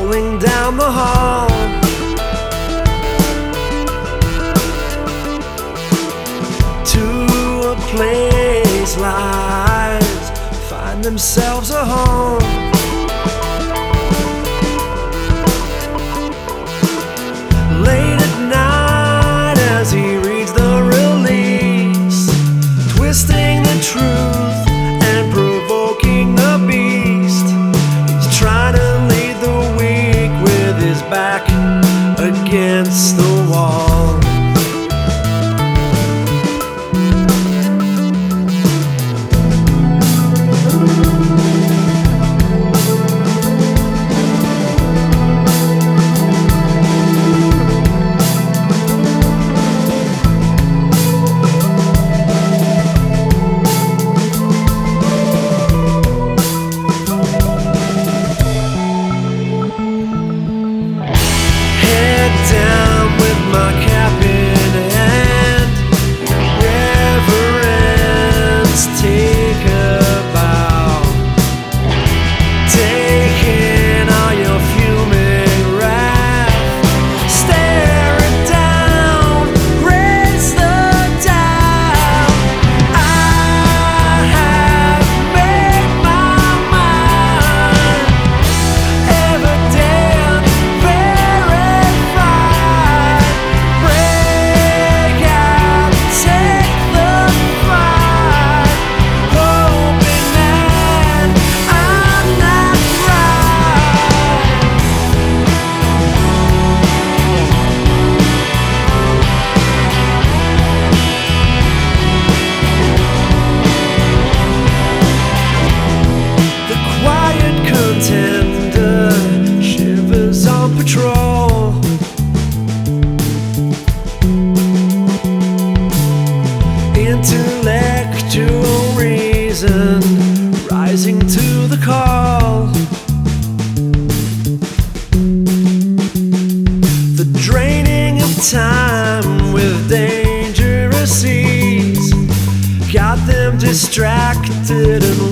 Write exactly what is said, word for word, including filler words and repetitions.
strolling down the hall. To a place lies find themselves a home. Late at night as he reads the release, twisting the truth and provoking the beast. He's trying to lead the weak with his back against the wall. Down with my cap in hand, reverence, take a bow, taking all your fuming wrath, stare it down, raise the dial. I have made my mind, evident, contender shivers on patrol. Intellectual reason rising to the call. The draining of time with dangerous ease got them distracted and